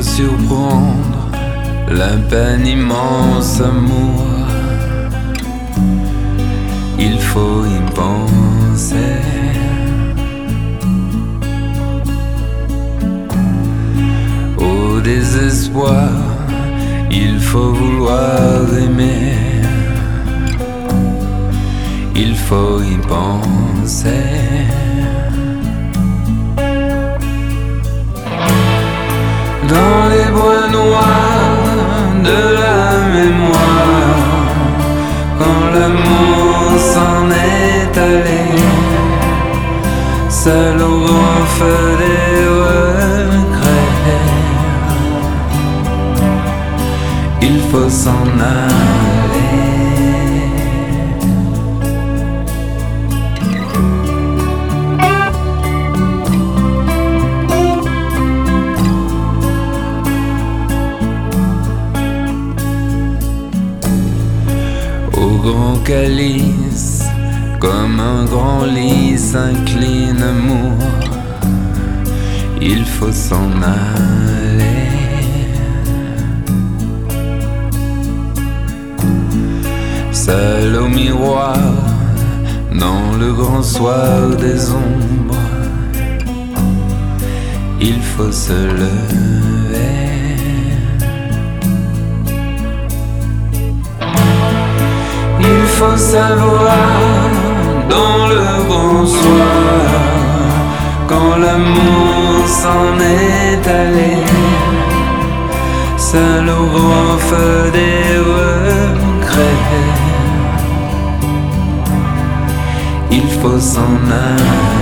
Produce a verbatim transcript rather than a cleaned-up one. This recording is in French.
faut surprendre la peine immense amour. Il faut y penser. Au désespoir, il faut vouloir aimer. Il faut y penser. Dans les bois noirs de la mémoire, quand l'amour s'en est allé, seul au grand feu des regrets, il faut s'en aller. Au grand calice, comme un grand lit s'incline amour, il faut s'en aller. Seul au miroir, dans le grand soir des ombres, il faut se lever. Il faut savoir dans le grand soir, quand l'amour s'en est allé, seul au grand feu des regrets, il faut s'en aller.